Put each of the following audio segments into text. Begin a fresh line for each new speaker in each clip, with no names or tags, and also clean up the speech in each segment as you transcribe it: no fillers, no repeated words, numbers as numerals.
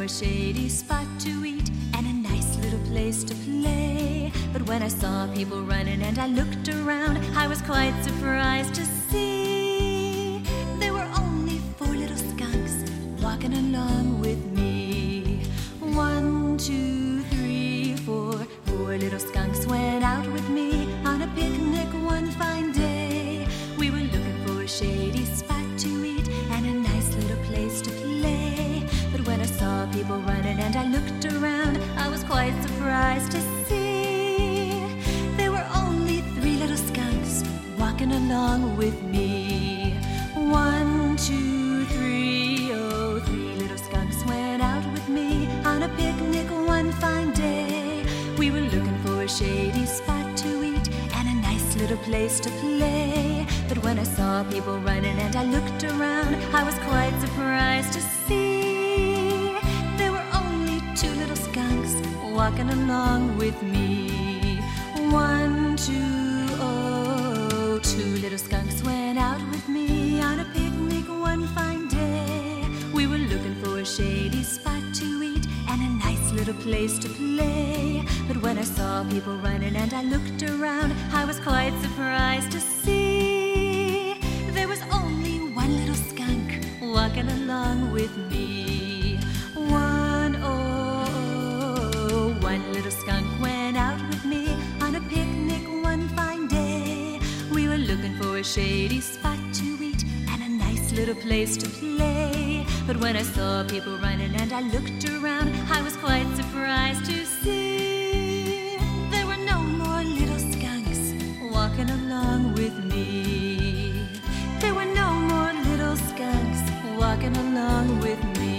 a shady spot to eat and a nice little place to play. But when I saw people running and I looked around, I was quite surprised to see there were only 4 little skunks walking along with me. 1, 2, 3, 4. 4 little skunks went out with me on a picnic one fine day. We were looking for a shady spot to eat and a nice little place to play. But when I saw people running and I looked around, I was quite surprised to see there were only 3 little skunks walking along with me. 1, 2, 3, oh, 3 little skunks went out with me on a picnic one fine day. We were looking for a shady spot to eat and a nice little place to play. But when I saw people running and I looked around, I was quite surprised to see there were only 2 little skunks walking along with me. 1, 2, oh, 2 little skunks went out with me on a picnic one fine day. We were looking for a shady spot to eat and a nice little place to play. But when I saw people running and I looked around, I was quite surprised to see there was only 1 little skunk walking along with me. 1, oh, 1 little skunk went out with me on a picnic one fine day. We were looking for a shady spot to eat and a nice little place to play. But when I saw people running and I looked around, I was quite surprised to see there were no more little skunks walking along with me. There were no more little skunks walking along with me.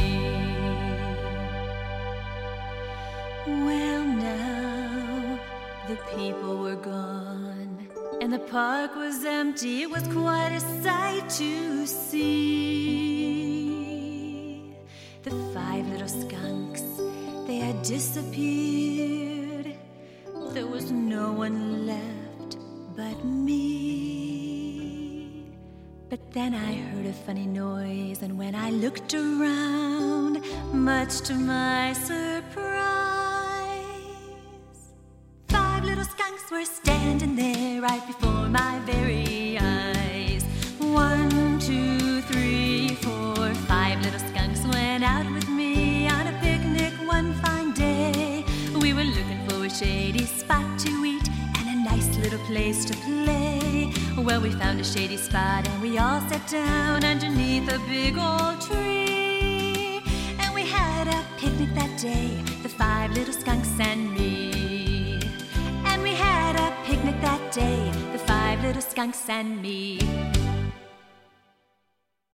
Well, now the people were gone and the park was empty. It was quite a sight to see. The 5 little skunks, they had disappeared. There was no one left but me. But then I heard a funny noise, and when I looked around, much to my surprise, 5 little skunks were standing there right before my very eyes. 1, 2, 3, 4, 5 little skunks went out with me on a picnic one fine day. We were looking for a shady spot to eat and a nice little place to play. Well, we found a shady spot and we all sat down underneath a big old tree. And we had a picnic that day, the 5 little skunks and me. And we had a picnic that day, the 5 little skunks and me.